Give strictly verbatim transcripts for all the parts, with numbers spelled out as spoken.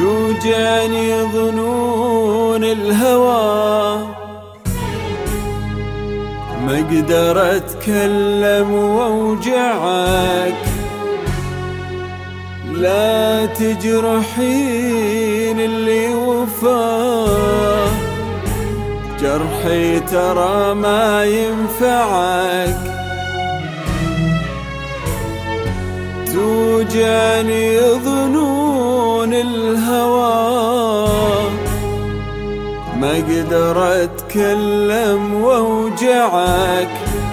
توجعني ظنون الهوى، ما اقدر اتكلم واوجعك، لا تجرحين اللي وفاه، جرحي ترى ما ينفعك. توجعني ظنون الهوى، ما اقدر اتكلم واوجعك،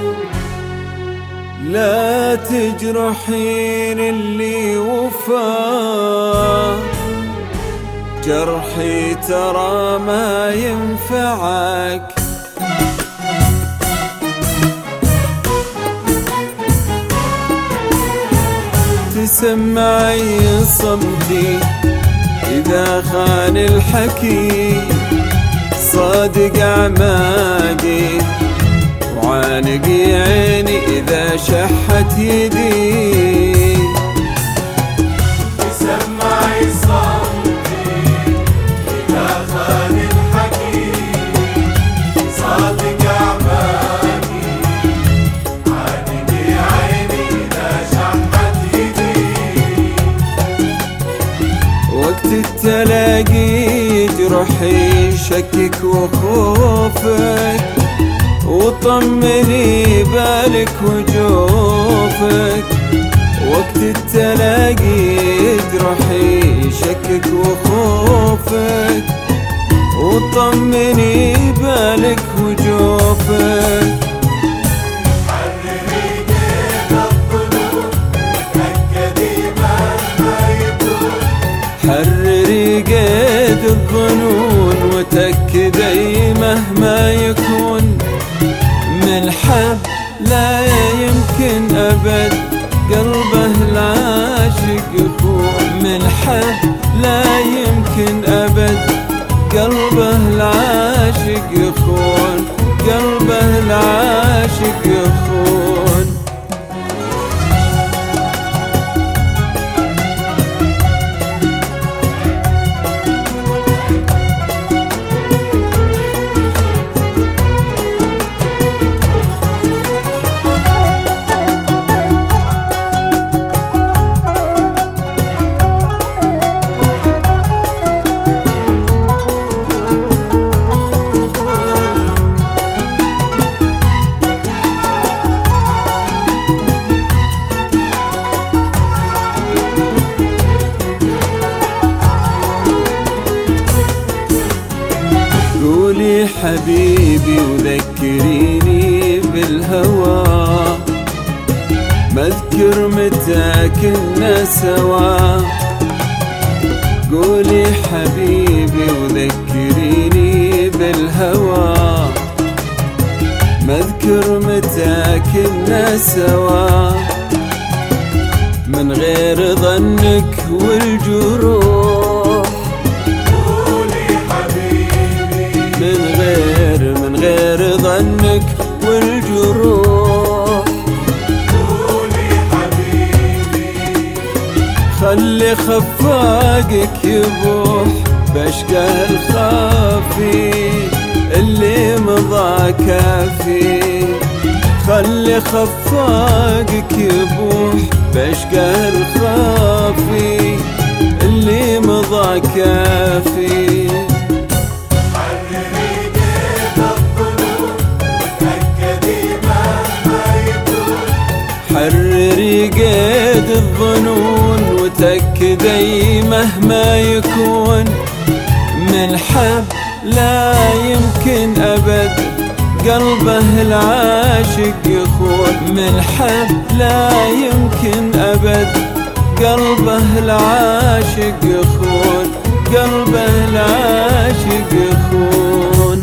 لا تجرحين اللي وفاه، جرحي ترى ما ينفعك. تسمعي صمتي إذا خان الحكي، صادق أعماقي وعانقي عيني إذا شحت يدي. تسمعي صمتي إذا خان الحكي، صادق أعماقي وعانقي عيني إذا شحت يدي. وقت التلاقي جرحي شكك وخوفك، وطمني بالك وجوفك. وقت التلاقي جرحي شكك وخوفك، وطمني بالك وجوفك. حرري قيد الظنون وتأكدي مهما يكون، حرري قيد الظنون وتأكدي مهما يكون. من حب لا يمكن أبد قلبه العاشق يخون، من حب لا يمكن أبد قلبه العاشق يخون، قلبه العاشق يخون. قولي حبيبي وذكريني بالهوى، ما اذكر متى كنا سوا. قولي حبيبي وذكريني بالهوى، ما اذكر متى كنا سوا. من غير ظنك والجروح، من غير من غير ظنك والجروح. قولي حبيبي خلي خفاقك يبوح بشقه الخافي اللي مضى كافي. خلي خفاقك يبوح بشقه الخافي اللي مضى كافي. حرري قيد الظنون وتأكدي مهما يكون. من حب لا يمكن أبد قلبه العاشق يخون، من حب لا يمكن أبد قلبه العاشق يخون، قلبه العاشق يخون.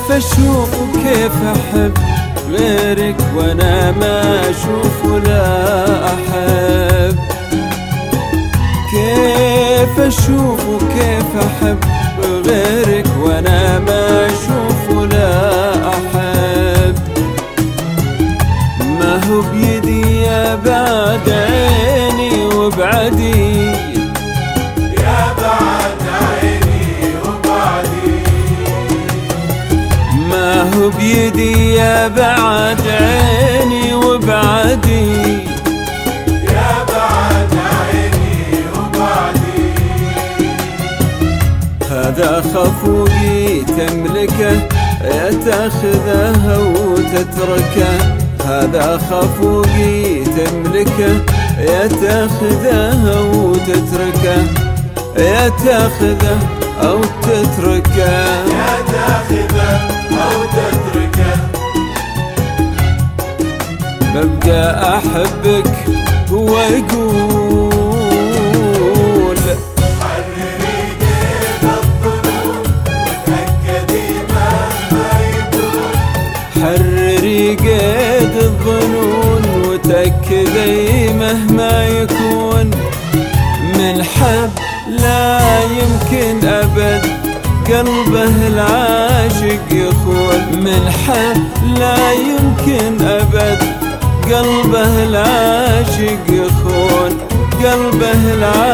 اشوف وكيف احب غيرك وانا ما اشوف ولا احب؟ كيف اشوف وكيف احب غيرك وانا ما اشوف ولا احب؟ ما هو بيدي يا بعد عيني وبعدي، يا بعد عيني وبعدي، ما هو بيدي يا بعد عيني وبعدي، يا بعد عيني وبعدي. هذا خفوقي تملكه يا تاخذه وتتركه، هذا خفوقي تملكه يا تاخذه وتتركه، يا تاخذه أو تتركه، يا تاخذه أو تتركه. ببقى أحبك هو يقول حرري قيد الظنون وتأكدي مهما يكون، حرري قيد الظنون وتأكدي مهما يكون، من حب لا يمكن أبد قلبه العاشق يخون، من حب لا يمكن أبد قلبه العاشق يخون، قلبه العاشق